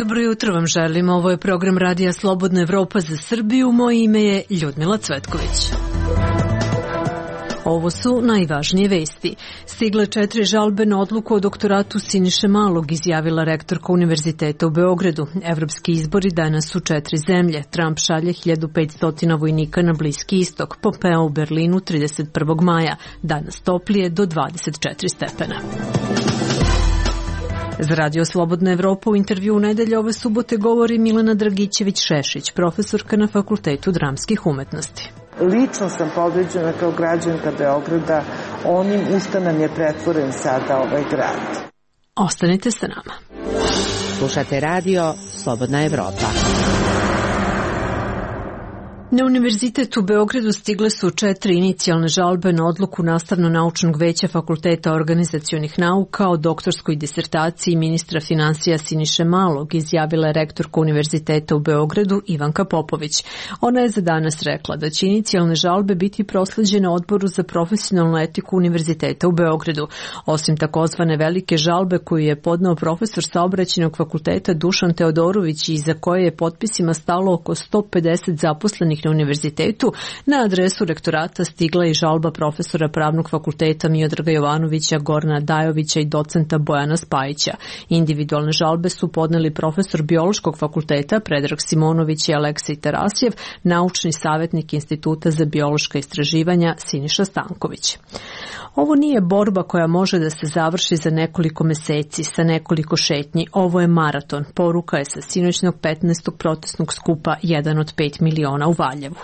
Dobro jutro vam želim, ovo je program Radija Slobodna Evropa za Srbiju, moje ime je Ljudmila Cvetković. Ovo su najvažnije vesti. Stigle 4 žalbe na odluku o doktoratu Siniše Malog, izjavila rektorka Univerziteta u Beogradu. Evropski izbori danas su 4 zemlje. Trump šalje 1500 vojnika na Bliski istok. Pompeo u Berlinu 31. maja. Danas toplije do 24 stepena. Za Radio Slobodna Evropa u intervju u nedelju ove subote govori Milena Dragićević-Šešić, profesorka na Fakultetu dramskih umetnosti. Lično sam povređena kao građanka Beograda onim u što nam je pretvoren sada ovaj grad. Ostanite sa nama. Slušate Radio Slobodna Evropa. Na Univerzitetu u Beogradu stigle su 4 inicijalne žalbe na odluku Nastavno-naučnog veća Fakulteta organizacionih nauka o doktorskoj disertaciji ministra finansija Siniše Malog, izjavila je rektorka Univerziteta u Beogradu Ivanka Popović. Ona je za danas rekla da će inicijalne žalbe biti prosleđene Odboru za profesionalnu etiku Univerziteta u Beogradu. Osim takozvane velike žalbe koju je podneo profesor Saobraćajnog fakulteta Dušan Teodorović i za koje je potpisima stalo oko 150 zaposlenih na univerzitetu, na adresu rektorata stigla i žalba profesora Pravnog fakulteta Miodraga Jovanovića, Gorana Dajovića i docenta Bojana Spajića. Individualne žalbe su podneli profesor Biološkog fakulteta Predrag Simonović i Aleksej Tarasjev, naučni savjetnik Instituta za biološka istraživanja Siniša Stanković. Ovo nije borba koja može da se završi za nekoliko meseci sa nekoliko šetnji. Ovo je maraton. Poruka je sa sinoćnog 15. protestnog skupa 1 od 5 miliona u Valjevu.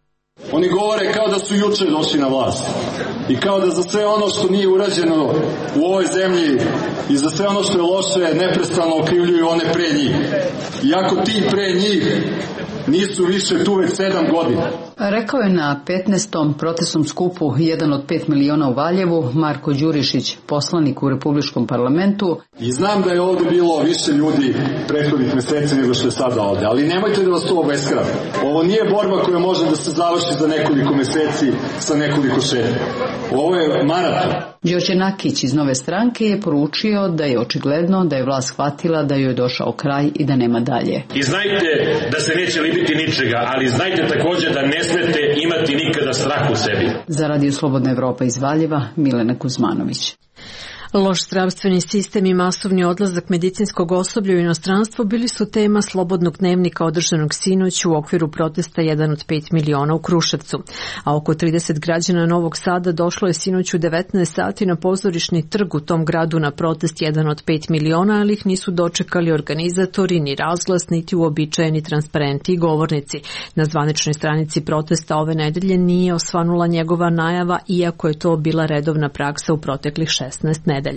Oni govore kao da su juče došli na vlast i kao da za sve ono što nije urađeno u ovoj zemlji i za sve ono što je loše neprestano okrivljuju one pre njih. Iako ti pre njih nisu više tu već 7 godina. Rekao je na 15. protestnom skupu 1 od 5 miliona u Valjevu Marko Đurišić, poslanik u Republičkom parlamentu. I znam da je ovde bilo više ljudi prethodnih meseci nego što je sada ovde, ali nemojte da vas to obeshrabri. Ovo nije borba koja može da se završi za nekoliko meseci sa nekoliko šetnji. Ovo je maraton. Đorđe Nakić iz Nove stranke je poručio da je očigledno da je vlast shvatila da joj je došao kraj i da nema dalje. I znajte da se neće libiti ničega, ali znajte također da ne smete imati nikada strah u sebi. Za Radio Slobodna Evropa iz Valjeva, Milena Kuzmanović. Loš zdravstveni sistem i masovni odlazak medicinskog osoblja u inostranstvo bili su tema slobodnog dnevnika održanog sinoć u okviru protesta 1 od 5 miliona u Kruševcu. A oko 30 građana Novog Sada došlo je sinoć u 19 sati na pozorišni trg u tom gradu na protest 1 od 5 miliona, ali ih nisu dočekali organizatori, ni razglas, niti uobičajeni transparenti i govornici. Na zvaničnoj stranici protesta ove nedelje nije osvanula njegova najava, iako je to bila redovna praksa u proteklih 16 nedelja.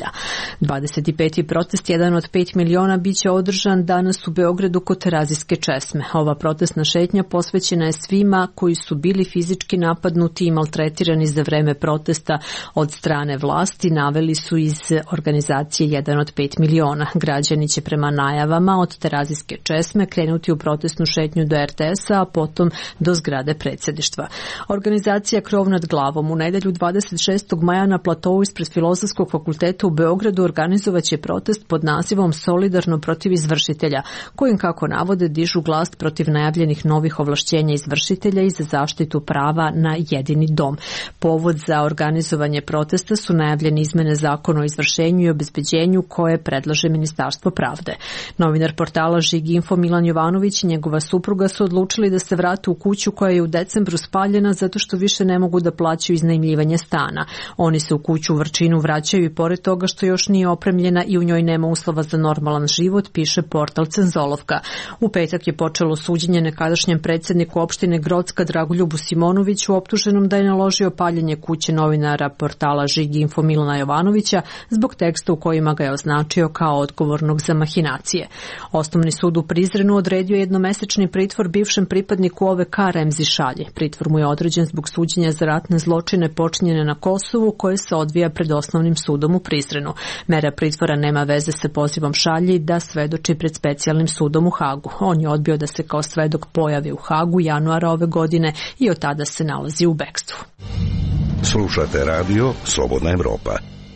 25. protest 1 od 5 miliona biće održan danas u Beogradu kod Terazijske česme. Ova protestna šetnja posvećena je svima koji su bili fizički napadnuti i maltretirani za vreme protesta od strane vlasti, naveli su iz organizacije 1 od 5 miliona. Građani će prema najavama od Terazijske česme krenuti u protestnu šetnju do RTS-a, a potom do zgrade predsjedništva. Organizacija Krov nad glavom u nedelju 26. maja na platovu ispred Filozofskog fakulteta u Beogradu organizovaće protest pod nazivom Solidarno protiv izvršitelja, kojim, kako navode, dižu glas protiv najavljenih novih ovlašćenja izvršitelja i za zaštitu prava na jedini dom. Povod za organizovanje protesta su najavljene izmene zakona o izvršenju i obezbeđenju koje predlaže Ministarstvo pravde. Novinar portala Žiginfo Milan Jovanović i njegova supruga su odlučili da se vrate u kuću koja je u decembru spaljena zato što više ne mogu da plaćaju iznajmljivanje stana. Oni se u kuću u Vrčinu vraćaju i pored toga što još nije opremljena i u njoj nema uslova za normalan život, piše portal Cenzolovka. U petak je počelo suđenje nekadašnjem predsjedniku opštine Grocka Dragoljubu Simonoviću, optuženom da je naložio paljenje kuće novinara portala Žiginfo Milana Jovanovića zbog teksta u kojima ga je označio kao odgovornog za mahinacije. Osnovni sud u Prizrenu odredio jednomesečni pritvor bivšem pripadniku OVK Remzi Šalji. Pritvor mu je određen zbog suđenja za ratne zločine počinjene na Kosovu koje se odvija pred Osnovnim sudom u Prizrenu. Mera pritvora nema veze sa pozivom Šalji da svedoči pred specijalnim sudom u Hagu. On je odbio da se kao svedok pojavi u Hagu januara ove godine i od tada se nalazi u bekstvu. Slušate Radio Slobodna Evropa.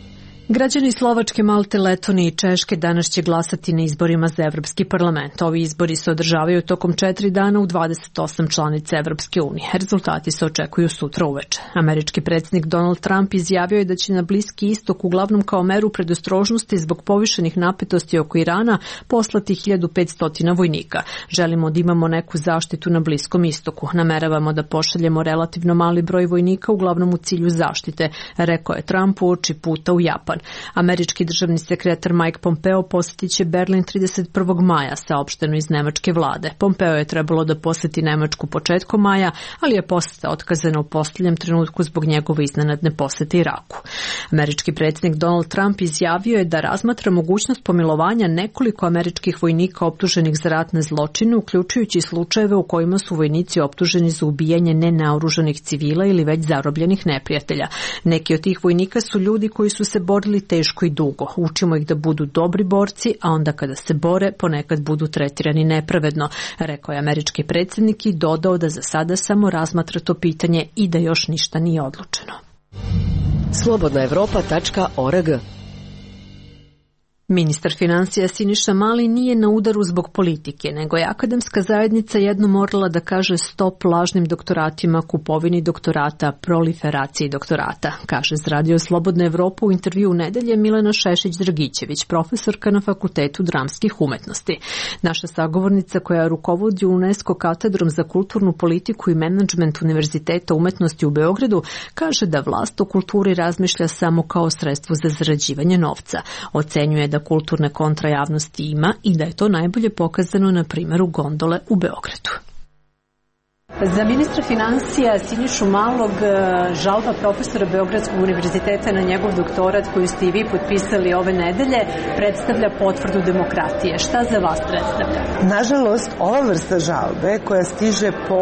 Građani Slovačke, Malte, Letonije i Češke danas će glasati na izborima za Evropski parlament. Ovi izbori se održavaju tokom 4 dana u 28 članica Evropske unije. Rezultati se očekuju sutra uveče. Američki predsjednik Donald Trump izjavio je da će na Bliski istok uglavnom kao meru predostrožnosti zbog povišenih napetosti oko Irana poslati 1500 vojnika. Želimo da imamo neku zaštitu na Bliskom istoku. Nameravamo da pošaljemo relativno mali broj vojnika uglavnom u cilju zaštite, rekao je Trump uoči puta u Japan. Američki državni sekretar Mike Pompeo posjetit će Berlin 31. maja, saopšteno iz nemačke vlade. Pompeo je trebalo da posjeti Nemačku početkom maja, ali je posjeta otkazana u posljednjem trenutku zbog njegove iznenadne posjete Iraku. Američki predsjednik Donald Trump izjavio je da razmatra mogućnost pomilovanja nekoliko američkih vojnika optuženih za ratne zločine, uključujući slučajeve u kojima su vojnici optuženi za ubijanje nenaoružanih civila ili već zarobljenih neprijatelja. Neki od tih vojnika su ljudi koji su se borili teško i dugo. Učimo ih da budu dobri borci, a onda kada se bore, ponekad budu tretirani nepravedno, rekao je američki predsjednik i dodao da za sada samo razmatra to pitanje i da još ništa nije odlučeno. Slobodnaevropa.org. Ministar financija Siniša Mali nije na udaru zbog politike, nego je akademska zajednica jednom morala da kaže stop lažnim doktoratima, kupovini doktorata, proliferaciji doktorata, kaže za Radio Slobodna Evropa u intervju u nedelje Milena Šešić-Dragićević, profesorka na Fakultetu dramskih umetnosti. Naša sagovornica koja rukovodi UNESCO katedrom za kulturnu politiku i menadžment Univerziteta umetnosti u Beogradu kaže da vlast o kulturi razmišlja samo kao sredstvo za zarađivanje novca. Ocenjuje da kulturne kontrajavnosti ima i da je to najbolje pokazano na primjeru gondole u Beogradu. Za ministra financija Sinišu Malog žalba profesora Beogradskog univerziteta na njegov doktorat koju ste i vi potpisali ove nedelje predstavlja potvrdu demokratije. Šta za vas predstavlja? Nažalost, ova vrsta žalbe koja stiže po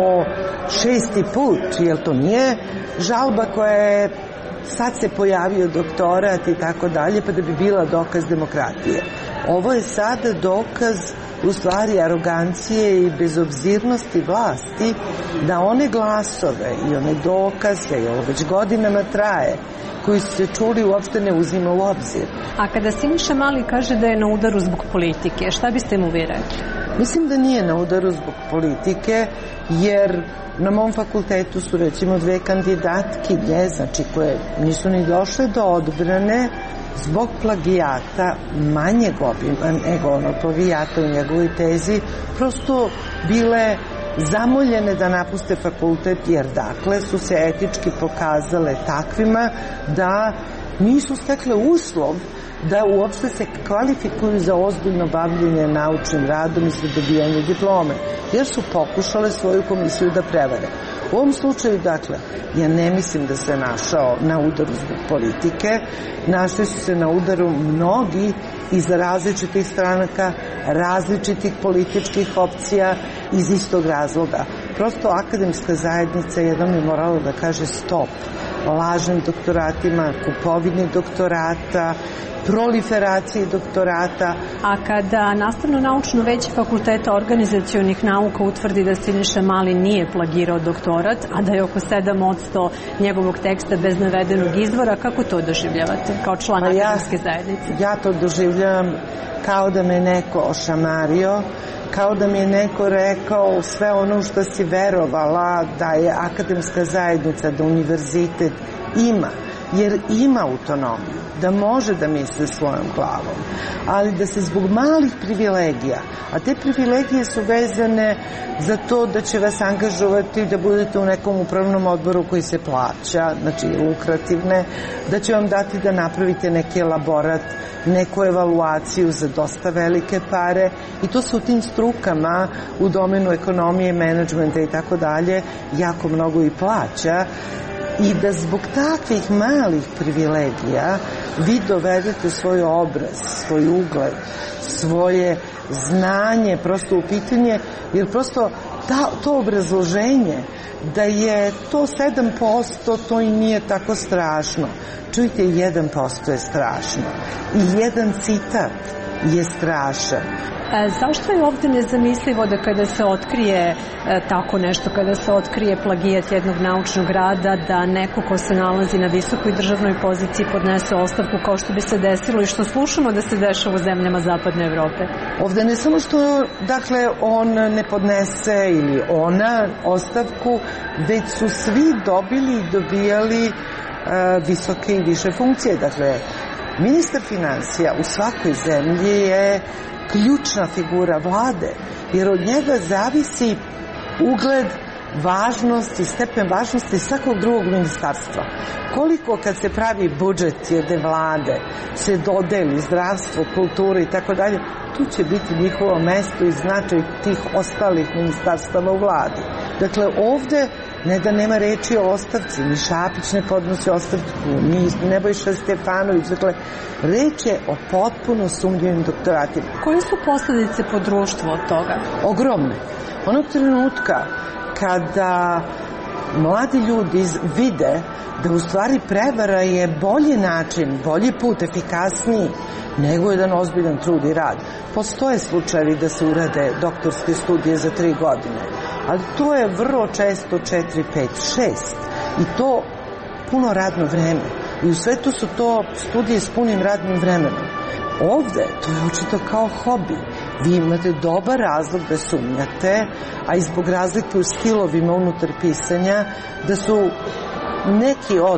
6. put, jer to nije žalba koja je sad se pojavio doktorat i tako dalje, pa da bi bila dokaz demokratije. Ovo je sada dokaz u stvari arogancije i bezobzirnosti vlasti da one glasove i one dokaze, i ovo već godinama traje, koji su se čuli uopšte ne uzima u obzir. A kada Siniša Mali kaže da je na udaru zbog politike, šta biste mu vi rekli? Mislim da nije na udaru zbog politike, jer na mom fakultetu su recimo 2 kandidatkinje, znači koje nisu ni došle do odbrane zbog plagijata manjeg obima nego onog plagijata u njegovoj tezi, prosto bile zamoljene da napuste fakultet jer dakle su se etički pokazale takvima da nisu stekle uslov da uopšte se kvalifikuju za ozbiljno bavljenje naučnim radom i za dobijanje diplome, jer su pokušale svoju komisiju da prevare. U ovom slučaju, dakle, ja ne mislim da se našao na udaru zbog politike, našli su se na udaru mnogi iz različitih stranaka, različitih političkih opcija iz istog razloga. Prosto akademska zajednica jednom je morala da kaže stop lažnim doktoratima, kupovini doktorata, proliferaciji doktorata. A kada Nastavno-naučno veće Fakulteta organizacionih nauka utvrdi da Siniša Mali nije plagirao doktorat, a da je oko 7% njegovog teksta bez navedenog izvora, kako to doživljavate kao član akademske zajednice? Ja to doživljavam kao da me neko ošamario, kao da mi je neko rekao sve ono što si verovala da je akademska zajednica, da univerzitet ima, jer ima autonomiju, da može da misli svojom glavom, ali da se zbog malih privilegija, a te privilegije su vezane za to da će vas angažovati da budete u nekom upravnom odboru koji se plaća, znači lukrativne, da će vam dati da napravite neki elaborat, neku evaluaciju za dosta velike pare i to se u tim strukama u domenu ekonomije, menadžmenta i tako dalje jako mnogo i plaća. I da zbog takvih malih privilegija vi dovedete svoj obraz, svoj ugled, svoje znanje prosto u pitanje, jer prosto to obrazloženje da je to 7%, to i nije tako strašno. Čujte, 1% je strašno. I jedan citat je strašan. Zašto je ovde nezamislivo da kada se otkrije tako nešto, kada se otkrije plagijat jednog naučnog rada, da neko ko se nalazi na visokoj državnoj poziciji podnese ostavku kao što bi se desilo i što slušamo da se dešava u zemljama Zapadne Evrope? Ovde ne samo što, dakle, on ne podnese ili ona ostavku, već su svi dobili i dobijali visoke i više funkcije. Dakle, ministar finansija u svakoj zemlji je ključna figura vlade, jer od njega zavisi ugled, važnost i stepen važnosti svakog drugog ministarstva. Koliko kad se pravi budžet jedne vlade se dodeli zdravstvo, kultura i tako dalje, tu će biti njihovo mesto i značaj tih ostalih ministarstava u vladi. Dakle, ovde ne da nema reči o ostavci, ni Šapić ne podnosi ostavku, ni Nebojša Stefanović. Dakle, reč je o potpuno sumnjivim doktoratima. Koje su posledice po društvu od toga? Ogromne. Onog trenutka kada mladi ljudi vide da u stvari prevara je bolji način, bolji put, efikasniji nego jedan ozbiljan trud i rad. Postoje slučajevi da se urade doktorske studije za 3 godine, ali to je vrlo često 4, 5, 6 i to puno radno vreme. I u svetu su to studije s punim radnim vremenom. Ovde to je očito kao hobi. Vi imate dobar razlog da sumnjate, a i zbog razlike u stilovima unutar pisanja, da su neki od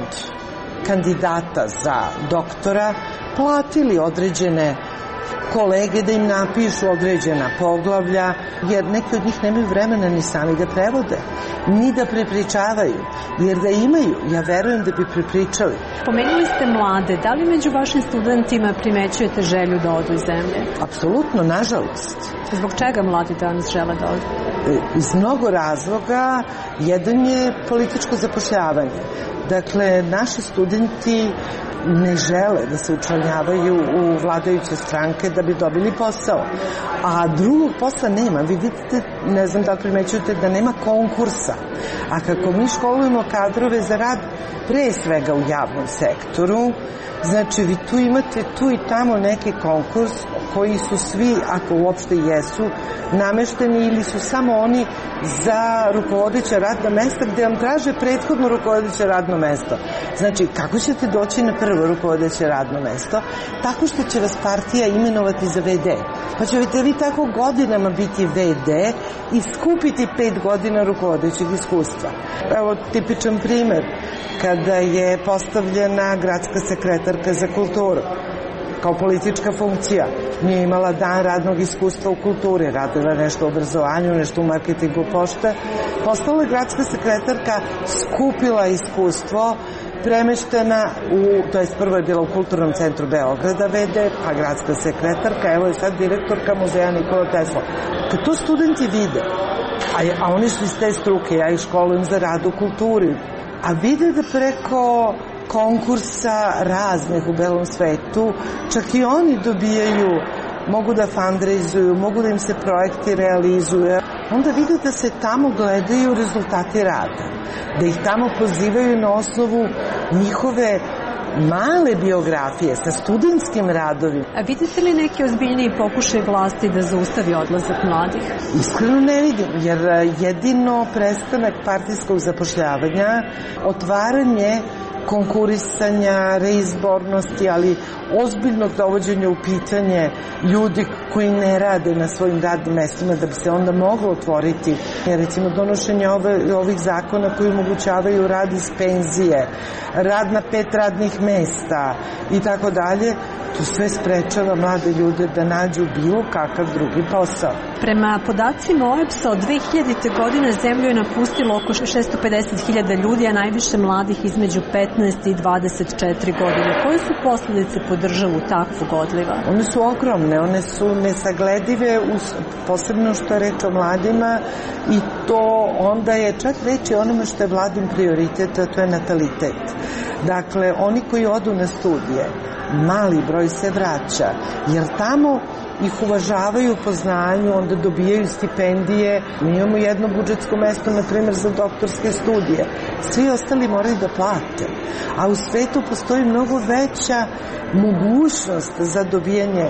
kandidata za doktora platili određene kolege da im napišu određena poglavlja, jer neki od njih nemaju vremena ni sami da prevode, ni da prepričavaju, jer da imaju, ja verujem da bi prepričali. Pomenuli ste mlade, da li među vašim studentima primećujete želju da odu iz zemlje? Apsolutno, nažalost. Zbog čega mladi danas žele da odu? Iz mnogo razloga. Jedan je političko zapošljavanje. Dakle, naši studenti ne žele da se učlanjavaju u vladajuće stranke da bi dobili posao. A drugog posla nema. Vi vidite, ne znam da li primećujete, da nema konkursa. A kako mi školujemo kadrove za rad pre svega u javnom sektoru, znači vi tu imate tu i tamo neki konkurs koji su svi, ako uopšte jesu, namešteni ili su samo oni za rukovodeća radna mesta gde vam traže prethodno rukovodeće radno mesto. Znači, kako ćete doći na prvo rukovodeće radno mesto? Tako što će vas partija imenovati za VD. Pa ćete vi tako godinama biti VD i skupiti 5 godina rukovodećeg iskustva. Evo tipičan primer, kada je postavljena gradska sekretarka za kulturu kao politička funkcija. Nije imala dan radnog iskustva u kulturi, radila nešto u obrazovanju, nešto u marketingu pošte. Postala je gradska sekretarka, skupila iskustvo, premeštena to jest prvo je bila u Kulturnom centru Beograda VD, pa gradska sekretarka, evo je sad direktorka muzeja Nikola Tesla. Kad to studenti vide, a oni su iz te struke, ja ih školujem za rad u kulturi, a vide da preko konkursa raznih u belom svetu, čak i oni dobijaju, mogu da fundraizuju, mogu da im se projekti realizuju, onda vide da se tamo gledaju rezultati rada, da ih tamo pozivaju na osnovu njihove male biografije sa studentskim radovima. A vidite li neki ozbiljniji pokušaj vlasti da zaustavi odlazak mladih? Iskreno ne vidim, jer jedino prestanak partijskog zapošljavanja, otvaranje konkurisanja, reizbornosti, ali ozbiljnog dovođenja u pitanje ljudi koji ne rade na svojim radnim mestima, da bi se onda moglo otvoriti, recimo donošenje ovih zakona koji omogućavaju rad iz penzije, rad na 5 radnih mesta i tako dalje, to sve sprečava mlade ljude da nađu bilo kakav drugi posao. Prema podacima OEBS-a od 2000. godine zemlju je napustilo oko 650.000 ljudi, a najviše mladih između 15 i 24 godine. Koje su posledice po državu takvog odliva? One su ogromne, one su nesagledive, posebno što je reč o mladima, i to onda je čak reč o onome što je vladin prioritet, a to je natalitet. Dakle, oni koji odu na studije, mali broj se vraća, jer tamo ih uvažavaju po znanju, onda dobijaju stipendije. Mi imamo jedno budžetsko mesto, na primjer, za doktorske studije. Svi ostali moraju da plate. A u svetu postoji mnogo veća mogućnost za dobijanje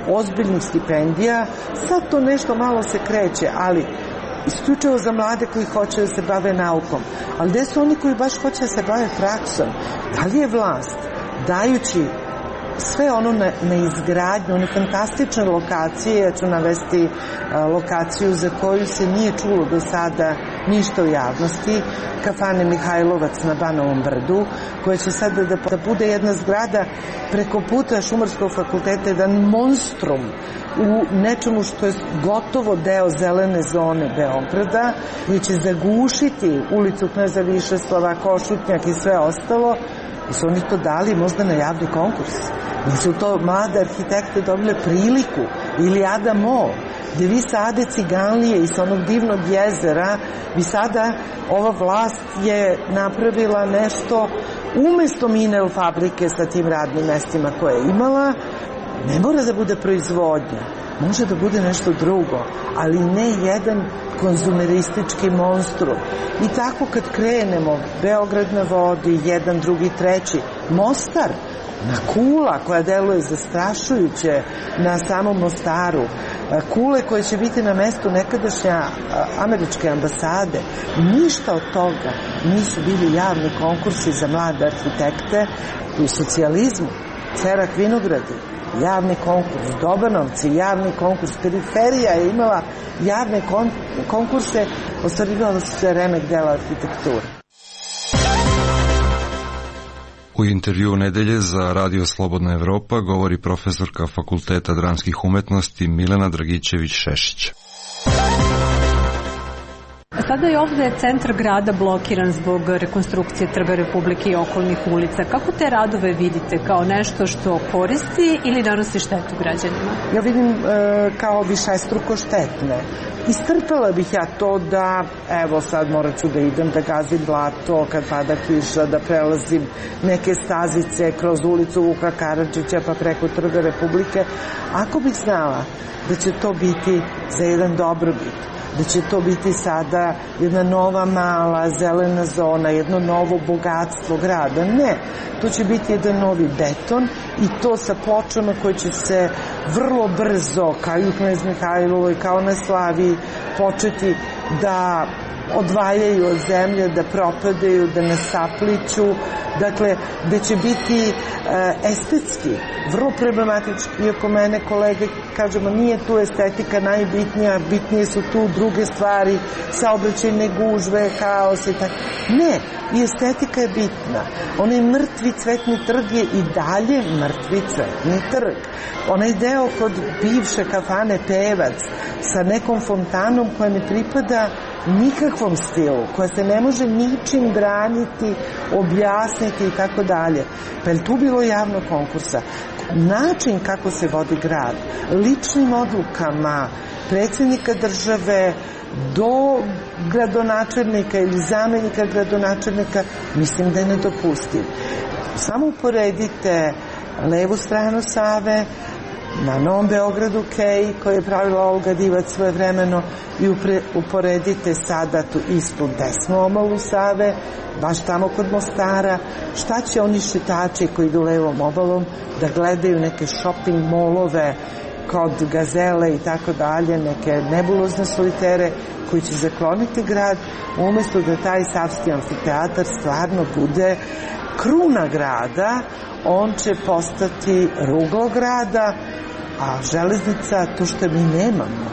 ozbiljnih stipendija. Sad to nešto malo se kreće, ali isključivo za mlade koji hoće da se bave naukom. Ali gde su oni koji baš hoće da se bave praksom? Da li je vlast, dajući sve ono na izgradnju, one fantastične lokacije, ja ću navesti lokaciju za koju se nije čulo do sada ništa u javnosti, kafane Mihajlovac na Banovom brdu, koja će sada da bude jedna zgrada preko puta Šumarskog fakulteta, jedan monstrum u nečemu što je gotovo deo zelene zone Beograda, koji će zagušiti ulicu Kneza Višeslava, Košutnjak i sve ostalo. I su oni to dali možda na javni konkurs. Nisu to mlade arhitekte dobile priliku, ili Adam Mol, gde vi sade ciganlije i sa onog divnog jezera, vi sada, ova vlast je napravila nešto umesto Minel fabrike sa tim radnim mestima koje je imala. Ne mora da bude proizvodnja, može da bude nešto drugo, ali ne jedan konzumeristički monstrum. I tako kad krenemo, Beograd na vodi, jedan, drugi, treći, Mostar, na Kula koja deluje zastrašujuće na samom Mostaru, Kule koje će biti na mestu nekadašnje američke ambasade, ništa od toga nisu bili javni konkursi za mlade arhitekte. U socijalizmu, Cerak Vinogradi, javni konkurs, Dobanovci, javni konkurs, periferija je imala javne konkurse, ostvarivalo se remek dela arhitekture. U intervju nedelje za Radio Slobodna Evropa govori profesorka Fakulteta dramskih umetnosti Milena Dragićević-Šešić. Sada je ovde centar grada blokiran zbog rekonstrukcije Trga Republike i okolnih ulica. Kako te radove vidite? Kao nešto što koristi ili nanosi štetu građanima? Ja vidim kao višestruko štetne. Istrpela bih ja to da, evo sad morat ću da idem da gazim blato kad pada kiša, da prelazim neke stazice kroz ulicu Vuka Karadžića pa preko Trga Republike. Ako bih znala da će to biti za jedan dobrobit, da će to biti sada jedna nova mala zelena zona, jedno novo bogatstvo grada. Ne, to će biti jedan novi beton i to sa pločama koje će se vrlo brzo, kao i u Knez Mihajlovoj, kao na Slaviji, početi da odvajaju od zemlje, da propadaju, da nasapliću, dakle, gde će biti estetski, vrlo problematički, iako mene kolege kažemo nije tu estetika najbitnija, bitnije su tu druge stvari, saobraćajne gužve, haos i tako. Ne, i estetika je bitna. Onaj mrtvi cvetni trg je i dalje mrtvi cvetni trg. Onaj deo kod bivše kafane Pevac sa nekom fontanom koja ne pripada nikakvom stilu, koja se ne može ničim braniti, objasniti i tako dalje. Pa je tu bilo javnog konkursa? Način kako se vodi grad, ličnim odlukama predsjednika države do gradonačelnika ili zamenika gradonačelnika, mislim da je nedopustiv. Samo uporedite levu stranu Save, na Novom Beogradu Kej, koji je pravila Olga Divac svojevremeno, i uporedite sada tu ispod desnu obalu Save, baš tamo kod Mostara. Šta će oni šetači koji idu levom obalom da gledaju neke shopping molove kod Gazele i tako dalje, neke nebulozne solitere koji će zakloniti grad, umjesto da taj Savski amfiteatar stvarno bude kruna grada, on će postati ruglo grada, a železnica, to što mi nemamo,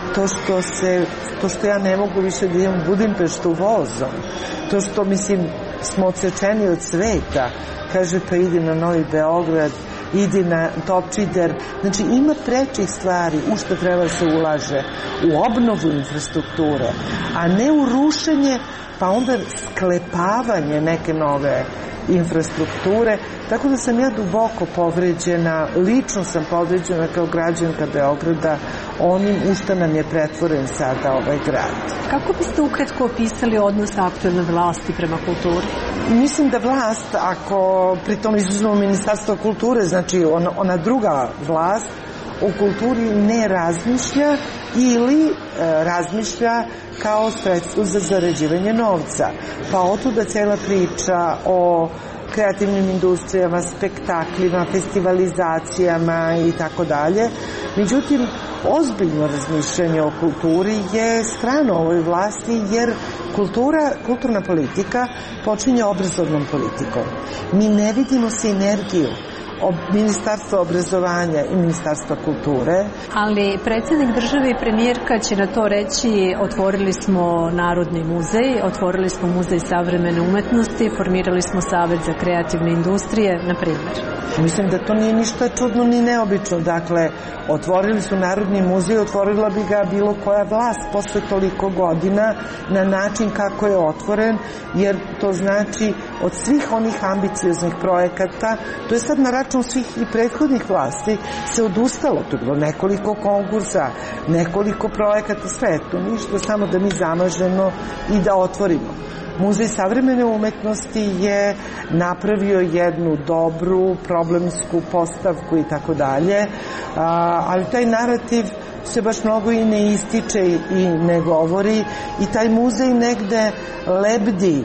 to što ja ne mogu više da idem u Budimpeštu vozom, to što, mislim, smo odsečeni od sveta, kaže pa idi na Novi Beograd, idi na Topčider, znači ima prečih stvari u što treba se ulaže, u obnovu infrastrukture, a ne u rušenje, pa onda sklepavanje neke nove infrastrukture, tako da sam ja duboko povređena, lično sam povređena kao građanka Beograda onim u što nam je pretvoren sada ovaj grad. Kako biste ukratko opisali odnos aktuelne vlasti prema kulturi? Mislim da vlast, ako pritom izuzmemo Ministarstvo kulture, znači ona druga vlast, o kulturi ne razmišlja ili razmišlja kao sredstvo za zarađivanje novca. Pa otuda cela priča o kreativnim industrijama, spektaklima, festivalizacijama i tako dalje. Međutim, ozbiljno razmišljanje o kulturi je strano ovoj vlasti, jer kulturna politika počinje obrazovnom politikom. Mi ne vidimo sinergiju Ministarstva obrazovanja i Ministarstva kulture. Ali predsjednik države i premijerka će na to reći: otvorili smo Narodni muzej, otvorili smo Muzej savremene umetnosti, formirali smo Savet za kreativne industrije, na primjer. Mislim da to nije ništa čudno ni neobično. Dakle, otvorili su Narodni muzej, otvorila bi ga bilo koja vlast posle toliko godina na način kako je otvoren, jer to znači od svih onih ambicioznih projekata, to je sad na račun svih i prethodnih vlasti, se odustalo. To je bilo nekoliko konkursa, nekoliko projekata, sve to ništa, samo da mi zamažemo i da otvorimo. Muzej savremene umetnosti je napravio jednu dobru problemsku postavku i tako dalje, ali taj narativ se baš mnogo i ne ističe i ne govori, i taj muzej negde lebdi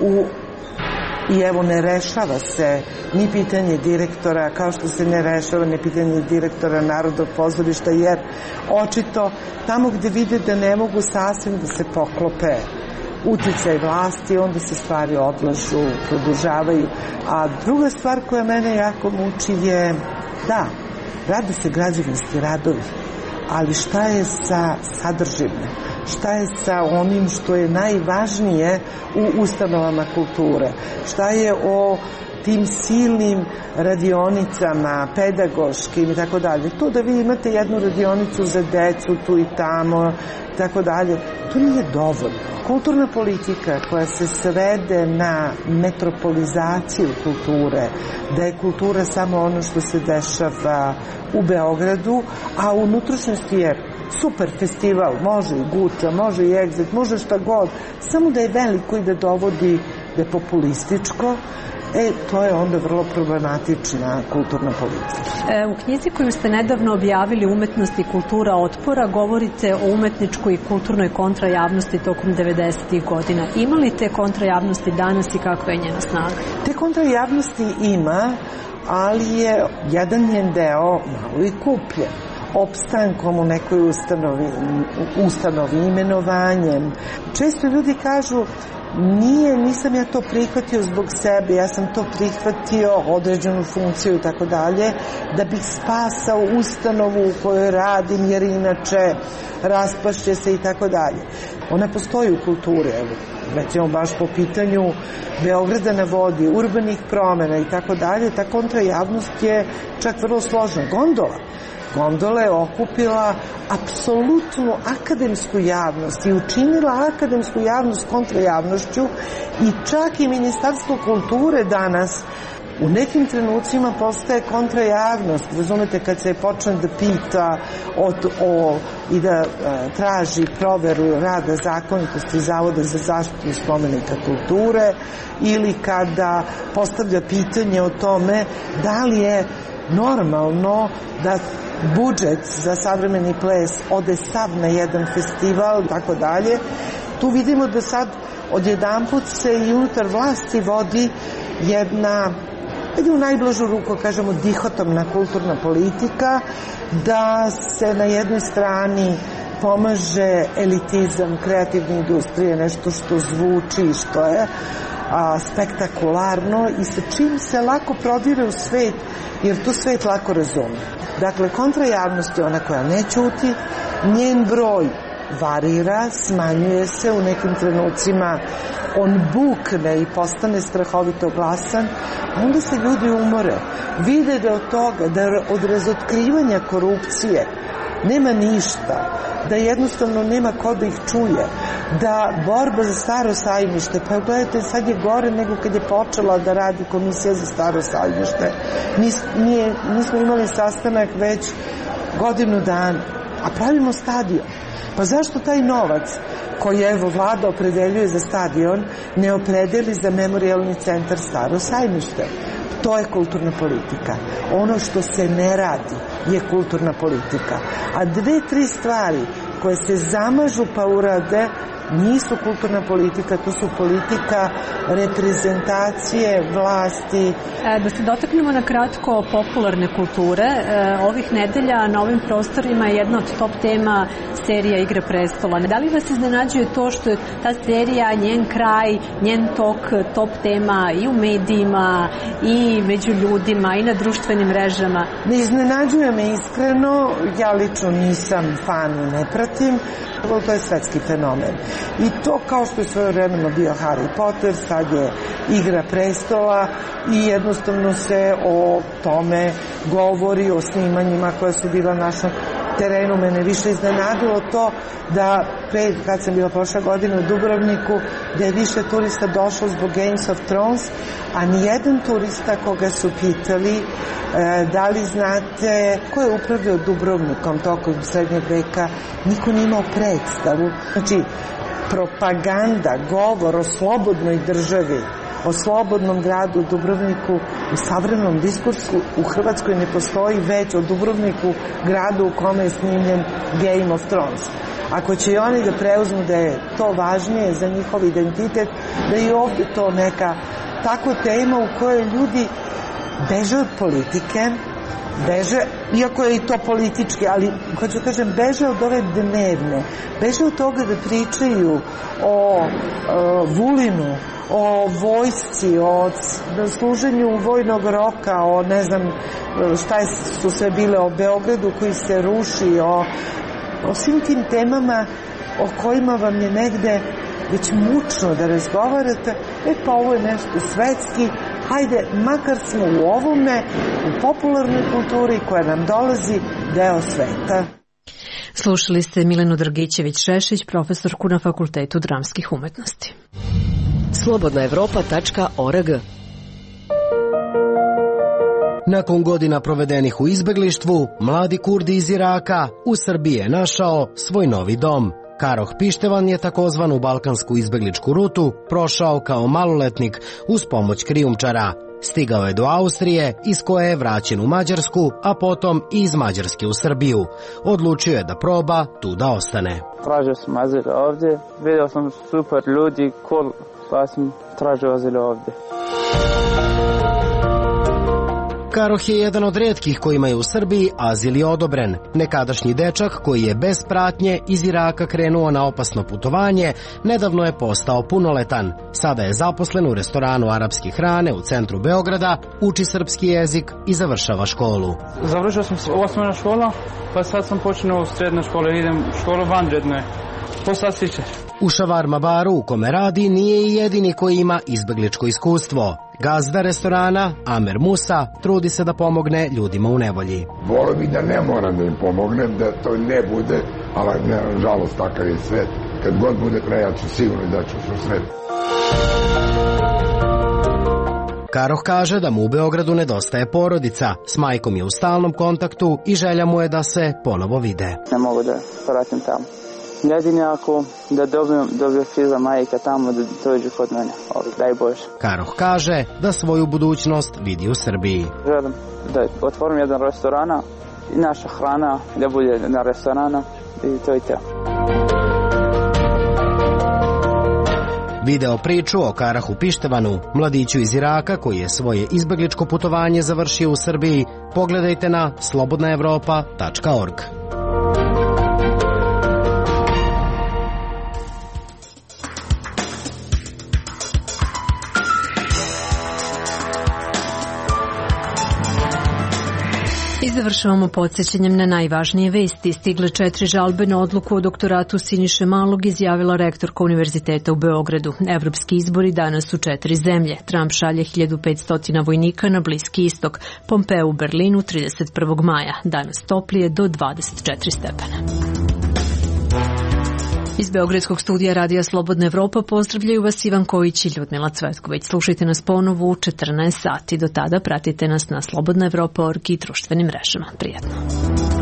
i evo ne rešava se ni pitanje direktora, kao što se ne rešava ni pitanje direktora Narodnog pozorišta, jer očito tamo gde vide da ne mogu sasvim da se poklope uticaj vlasti, onda se stvari odlažu, produžavaju. A druga stvar koja mene jako muči je, da, rade se građevinski radovi, ali šta je sa sadržinom? Šta je sa onim što je najvažnije u ustanovama kulture? Šta je o tim silnim radionicama, pedagoškim i tako dalje? To da vi imate jednu radionicu za decu tu i tamo i tako dalje, to nije dovoljno. Kulturna politika koja se svede na metropolizaciju kulture, da je kultura samo ono što se dešava u Beogradu, a u unutrašnjosti je super festival, može i Guča, može i Egzit, može šta god, samo da je veliko i da dovodi, da je populističko, to je onda vrlo problematična kulturna politika. U knjizi koju ste nedavno objavili, Umetnost i kultura otpora, govorite o umetničkoj i kulturnoj kontrajavnosti tokom 90. godina. Ima li te kontrajavnosti danas i kakva je njena snaga? Te kontrajavnosti ima, ali je jedan njen deo malo i kupljen. Opstankom u nekoj ustanovi, imenovanjem. Često ljudi kažu: nisam ja to prihvatio zbog sebe, ja sam to prihvatio, određenu funkciju i tako dalje, da bih spasao ustanovu u kojoj radim, jer inače raspašće se i tako dalje. Ona postoji u kulturi, recimo baš po pitanju Beograda na vodi, urbanih promena i tako dalje. Ta kontrajavnost je čak vrlo složna. Gondola je okupila apsolutnu akademsku javnost i učinila akademsku javnost kontrajavnošću, i čak i Ministarstvo kulture danas u nekim trenucima postaje kontrajavnost. Razumete, kad se počne da pita i da traži proveru rada zakonitosti Zavoda za zaštitu spomenika kulture, ili kada postavlja pitanje o tome da li je normalno da budžet za savremeni ples ode sav na jedan festival i tako dalje. Tu vidimo da sad odjedanput se i unutar vlasti vodi jedna, u najblažu ruku kažemo, dihotomna kulturna politika, da se na jednoj strani pomaže elitizam kreativne industrije, nešto što zvuči, što je spektakularno i sa čim se lako prodire u svet, jer to svet lako razume. Dakle, kontrajavnost je ona koja ne ćuti, njen broj varira, smanjuje se, u nekim trenucima on bukne i postane strahovito glasan, onda se ljudi umore. Vide da od toga, da od razotkrivanja korupcije nema ništa, da jednostavno nema ko da ih čuje, da borba za Staro sajmište, pa gledajte, sad je gore nego kad je počela da radi Komisija za Staro sajmište. Nismo imali sastanak već godinu dana, a pravimo stadion. Pa zašto taj novac koji je vlada opredeljuje za stadion ne opredeli za memorijalni centar Staro sajmište? To je kulturna politika. Ono što se ne radi je kulturna politika. A 2-3 stvari koje se zamažu pa urade, nisu kulturna politika, to su politika reprezentacije vlasti. Da se dotaknemo na kratko popularne kulture. Ovih nedelja na ovim prostorima je jedna od top tema serija Igra prestola. Da li vas iznenađuje to što je ta serija, njen kraj, njen tok, top tema i u medijima i među ljudima i na društvenim mrežama? Ne iznenađuje me iskreno, ja lično nisam fan i ne pratim. To je svetski fenomen. I to kao što je svojevremeno bio Harry Potter, sad je Igra prestola i jednostavno se o tome govori, o snimanjima koja su bila na našem terenu. Mene više iznenadilo to da kad sam bila prošle godine u Dubrovniku, da je više turista došlo zbog Games of Thrones, a nijedan turista koga su pitali da li znate ko je upravljao Dubrovnikom tokom srednjeg veka, niko nije imao predstavu. Znači, propaganda, govor o slobodnoj državi, o slobodnom gradu u Dubrovniku u savremenom diskursu u Hrvatskoj ne postoji već o Dubrovniku, gradu u kome je snimljen Game of Thrones. Ako će i oni da preuzmu da je to važnije za njihov identitet, da i ovdje to neka tako tema u kojoj ljudi beže od politike, beže, iako je i to politički, ali hoću kažem, beže od ove dnevne, beže od toga da pričaju o Vulinu, o vojsci, o služenju vojnog roka, o ne znam šta su sve bile, o Beogradu koji se ruši, o svim tim temama o kojima vam je negde već mučno da razgovarate. Pa ovo je nešto svetski, hajde, makar smo u ovome, u popularnoj kulturi koja nam dolazi, deo sveta. Slušali ste Milenu Dragićević-Šešić, profesorku na Fakultetu dramskih umetnosti. slobodnaevropa.org. Nakon godina provedenih u izbeglištvu, mladi Kurdi iz Iraka u Srbiji je našao svoj novi dom. Karoh Pištevan je takozvanu balkansku izbegličku rutu prošao kao maloletnik uz pomoć krijumčara. Stigao je do Austrije, iz koje je vraćen u Mađarsku, a potom i iz Mađarske u Srbiju. Odlučio je da proba tu da ostane. Tražio sam azil ovdje, vidio sam super ljudi, cool, pa sam tražio azil ovdje. Karoh je jedan od retkih kojima je u Srbiji azil je odobren. Nekadašnji dečak koji je bez pratnje iz Iraka krenuo na opasno putovanje, nedavno je postao punoletan. Sada je zaposlen u restoranu arapske hrane u centru Beograda, uči srpski jezik i završava školu. Završio sam osnovna škola, pa sad sam počeo u srednju školu, idem u školu vanredne. Poslastiče. U šavarma baru u kome radi nije i jedini koji ima izbegličko iskustvo. Gazda restorana, Amer Musa, trudi se da pomogne ljudima u nevolji. Volio bi da ne moram da im pomognem, da to ne bude, ali nažalost takav je svet. Kad god bude kraj, ja ću sigurno da ću što sret. Karoh kaže da mu u Beogradu nedostaje porodica, s majkom je u stalnom kontaktu i želja mu je da se ponovo vide. Ne mogu da vratim tamo. Jedini ako da dobijem fiza majka tamo da dođu kod mene, daj Bože. Karoh kaže da svoju budućnost vidi u Srbiji. Želim da otvorim jedan restorana i naša hrana da bude na restorana i to je to. Video priču o Karahu Pištevanu, mladiću iz Iraka koji je svoje izbegličko putovanje završio u Srbiji, pogledajte na slobodnaevropa.org. I završavamo podsjećanjem na najvažnije vesti. Stigle 4 žalbe na odluku o doktoratu Siniše Malog, izjavila rektorka Univerziteta u Beogradu. Evropski izbori danas u 4 zemlje. Trump šalje 1500 vojnika na Bliski istok. Pompeo u Berlinu 31. maja. Danas toplije do 24 stepena. Iz Beogradskog studija Radija Slobodna Evropa pozdravljaju vas Ivan Kojić i Ljudmila Cvetković. Slušajte nas ponovo u 14 sati. Do tada pratite nas na slobodnaevropa.org i društvenim mrežama. Prijetno.